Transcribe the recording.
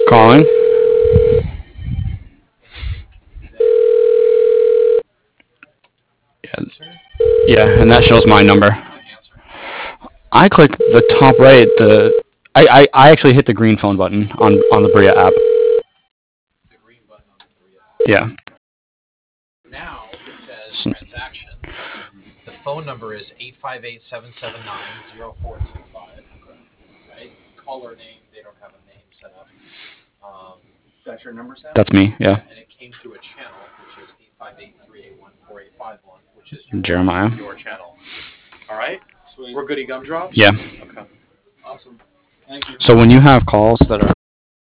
Calling. Yeah, yeah, and that shows my number. I click the top right. I actually hit the green phone button on the Bria app. Yeah. So, The phone number is 858-779-0425. Right? Caller name, they don't have a name set up. That's your number, Sam? that's me. Yeah. And it came through a channel, which is 858-381-4851, which is Jeremiah. your channel. All right? Sweet. We're goody gumdrops? Yeah. Okay. Awesome. Thank you. So when you have calls that are